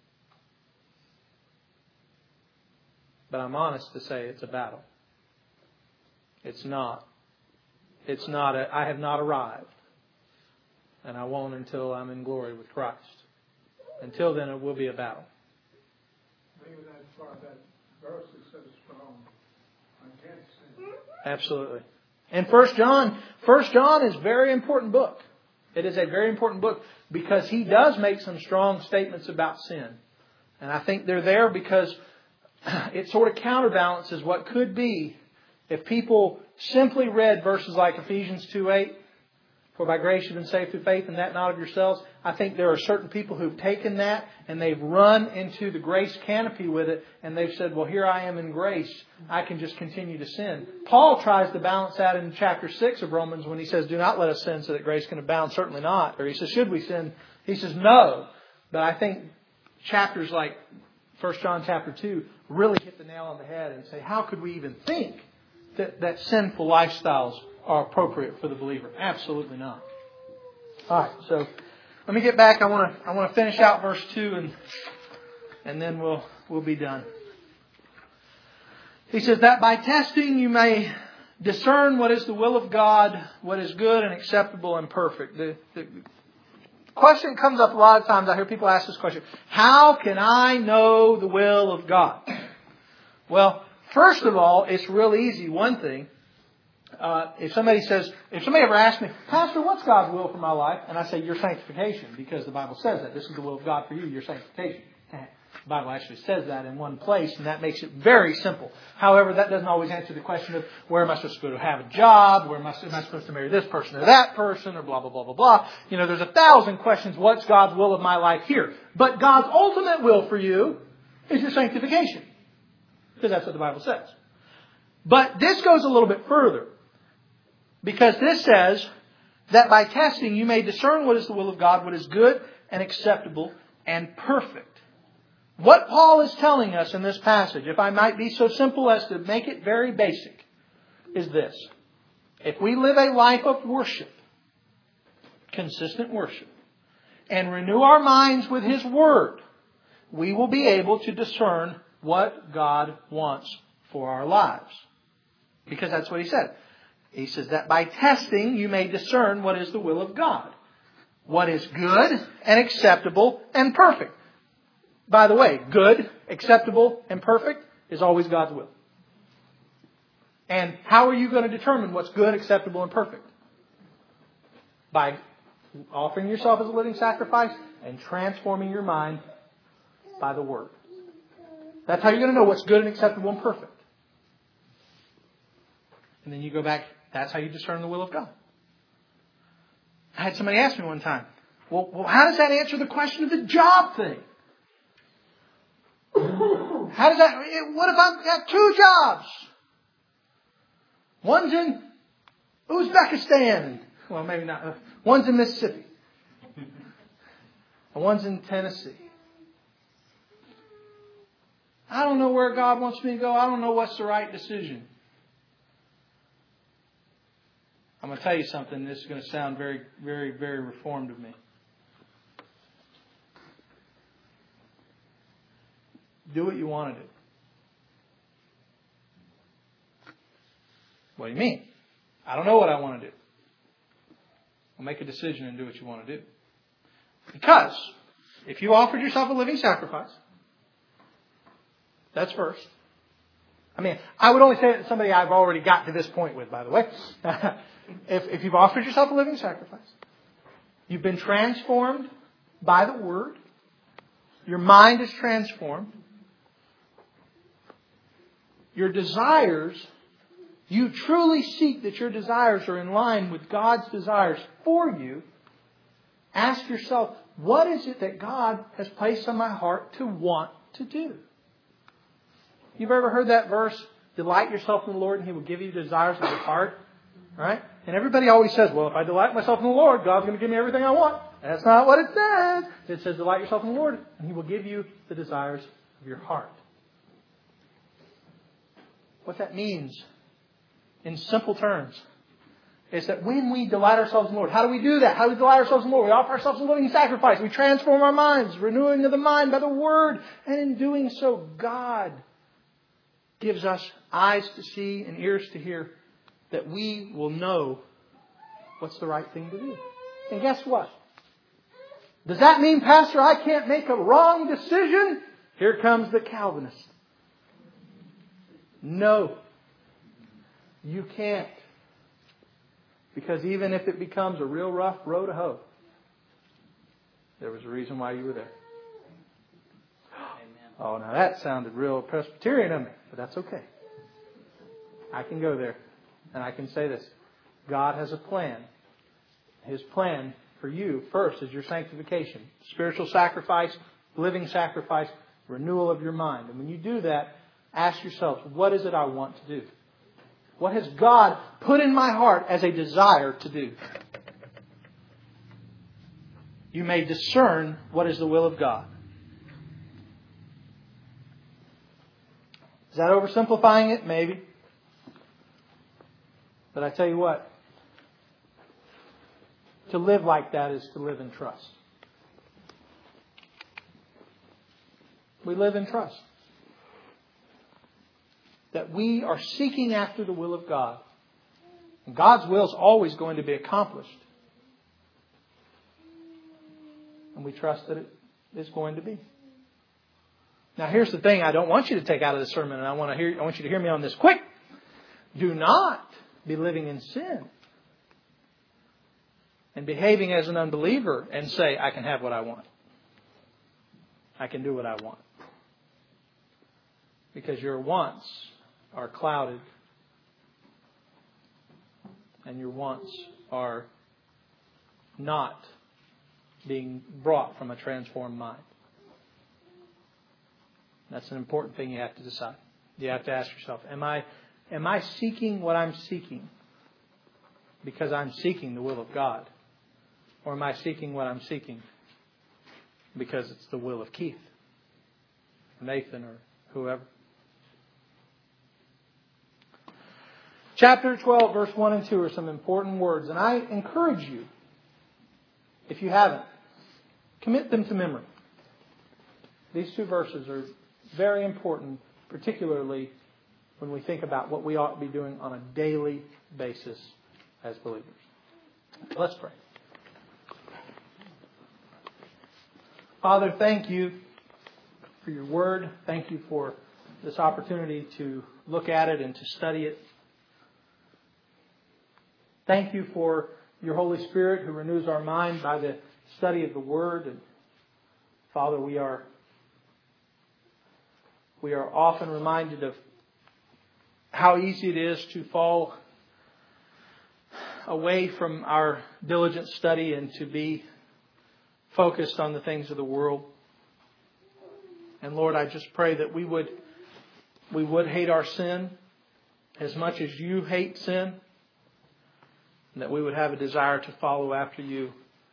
But I'm honest to say it's a battle. It's not. I have not arrived. And I won't until I'm in glory with Christ. Until then, it will be a battle. Maybe that's why that verse is so strong against sin. Absolutely. And 1 John is a very important book. It is a very important book because he does make some strong statements about sin. And I think they're there because it sort of counterbalances what could be if people simply read verses like Ephesians 2:8, for by grace you've been saved through faith, and that not of yourselves. I think there are certain people who've taken that and they've run into the grace canopy with it, and they've said, well, here I am in grace. I can just continue to sin. Paul tries to balance that in chapter 6 of Romans when he says, do not let us sin so that grace can abound. Certainly not. Or he says, should we sin? He says, no. But I think chapters like 1 John chapter 2 really hit the nail on the head and say, how could we even think that sinful lifestyles are appropriate for the believer? Absolutely not. All right, so let me get back. I want to finish out verse 2 and then we'll be done. He says that by testing you may discern what is the will of God, what is good and acceptable and perfect. The question comes up a lot of times. I hear people ask this question: how can I know the will of God? Well, first of all, it's real easy. One thing, if somebody ever asks me, Pastor, what's God's will for my life? And I say, your sanctification, because the Bible says that. This is the will of God for you, your sanctification. The Bible actually says that in one place, and that makes it very simple. However, that doesn't always answer the question of where am I supposed to go to have a job, where am I supposed to marry this person or that person, or blah, blah, blah, blah, blah. You know, there's 1,000 questions. What's God's will of my life here? But God's ultimate will for you is your sanctification. Because that's what the Bible says. But this goes a little bit further. Because this says that by testing you may discern what is the will of God, what is good and acceptable and perfect. What Paul is telling us in this passage, if I might be so simple as to make it very basic, is this. If we live a life of worship, consistent worship, and renew our minds with His Word, we will be able to discern what God wants for our lives. Because that's what he said. He says that by testing you may discern what is the will of God. What is good and acceptable and perfect. By the way, good, acceptable, and perfect is always God's will. And how are you going to determine what's good, acceptable, and perfect? By offering yourself as a living sacrifice and transforming your mind by the Word. That's how you're going to know what's good and acceptable and perfect. And then you go back, that's how you discern the will of God. I had somebody ask me one time, well, how does that answer the question of the job thing? How does that, what if I've got 2 jobs? One's in Uzbekistan. Well, maybe not. One's in Mississippi. And one's in Tennessee. I don't know where God wants me to go. I don't know what's the right decision. I'm going to tell you something. This is going to sound very, very, very reformed of me. Do what you want to do. What do you mean? I don't know what I want to do. Well, make a decision and do what you want to do. Because if you offered yourself a living sacrifice, that's first. I mean, I would only say it to somebody I've already got to this point with, by the way. If you've offered yourself a living sacrifice, you've been transformed by the Word, your mind is transformed, your desires, you truly seek that your desires are in line with God's desires for you, ask yourself, what is it that God has placed on my heart to want to do? You've ever heard that verse, delight yourself in the Lord and He will give you the desires of your heart? Right? And everybody always says, well, if I delight myself in the Lord, God's going to give me everything I want. That's not what it says. It says, delight yourself in the Lord, and He will give you the desires of your heart. What that means, in simple terms, is that when we delight ourselves in the Lord, how do we do that? How do we delight ourselves in the Lord? We offer ourselves a living sacrifice. We transform our minds, renewing of the mind by the Word. And in doing so, God gives us eyes to see and ears to hear, that we will know what's the right thing to do. And guess what? Does that mean, Pastor, I can't make a wrong decision? Here comes the Calvinist. No. You can't. Because even if it becomes a real rough road to hoe, there was a reason why you were there. Amen. Oh, now that sounded real Presbyterian of me, but that's okay. I can go there. And I can say this. God has a plan. His plan for you, first, is your sanctification. Spiritual sacrifice, living sacrifice, renewal of your mind. And when you do that, ask yourselves, what is it I want to do? What has God put in my heart as a desire to do? You may discern what is the will of God. Is that oversimplifying it? Maybe. But I tell you what, to live like that is to live in trust. We live in trust. That we are seeking after the will of God. And God's will is always going to be accomplished. And we trust that it is going to be. Now here's the thing I don't want you to take out of this sermon, and I want you to hear me on this quick. Do not be living in sin and behaving as an unbeliever and say, I can have what I want. I can do what I want. Because your wants are clouded and your wants are not being brought from a transformed mind. That's an important thing you have to decide. You have to ask yourself, am I seeking what I'm seeking because I'm seeking the will of God? Or am I seeking what I'm seeking because it's the will of Keith, or Nathan, or whoever? Chapter 12, verse 1 and 2 are some important words. And I encourage you, if you haven't, commit them to memory. These two verses are very important, particularly when we think about what we ought to be doing on a daily basis as believers. Let's pray. Father, thank you for your word. Thank you for this opportunity to look at it and to study it. Thank you for your Holy Spirit who renews our mind by the study of the Word. And Father, we are often reminded of how easy it is to fall away from our diligent study and to be focused on the things of the world. And Lord, I just pray that we would hate our sin as much as you hate sin. And that we would have a desire to follow after you,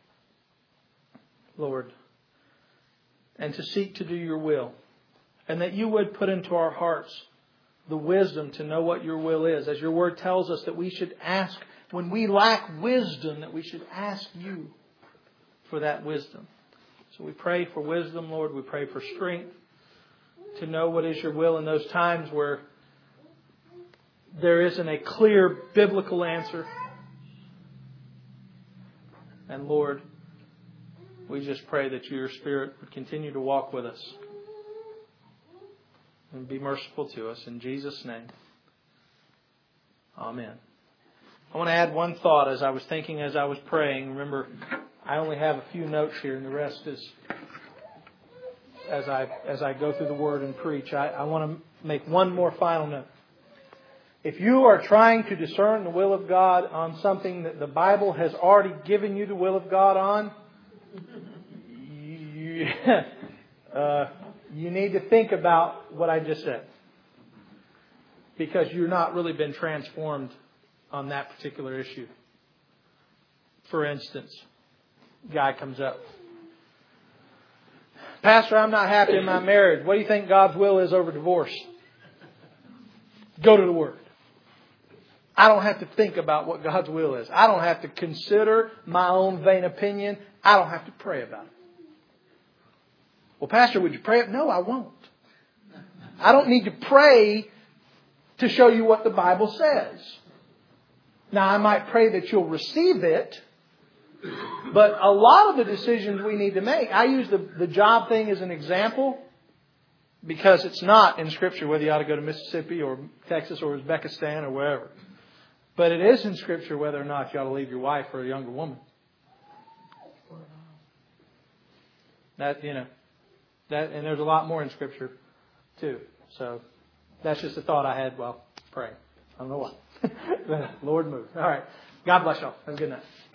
Lord, and to seek to do your will. And that you would put into our hearts the wisdom to know what your will is. As your word tells us that we should ask, when we lack wisdom, that we should ask you for that wisdom. So we pray for wisdom, Lord. We pray for strength to know what is your will in those times where there isn't a clear biblical answer. And Lord, we just pray that your Spirit would continue to walk with us and be merciful to us. In Jesus' name, amen. I want to add one thought as I was thinking, as I was praying. Remember, I only have a few notes here, and the rest is as I go through the Word and preach. I want to make one more final note. If you are trying to discern the will of God on something that the Bible has already given you the will of God on, you need to think about what I just said. Because you've not really been transformed on that particular issue. For instance, guy comes up. Pastor, I'm not happy in my marriage. What do you think God's will is over divorce? Go to the Word. I don't have to think about what God's will is. I don't have to consider my own vain opinion. I don't have to pray about it. Well, Pastor, would you pray? No, I won't. I don't need to pray to show you what the Bible says. Now, I might pray that you'll receive it. But a lot of the decisions we need to make, I use the job thing as an example because it's not in Scripture whether you ought to go to Mississippi or Texas or Uzbekistan or wherever. But it is in Scripture whether or not you ought to leave your wife for a younger woman. And there's a lot more in Scripture too. So that's just a thought I had while praying. I don't know why. Lord move. All right. God bless y'all. Have a good night.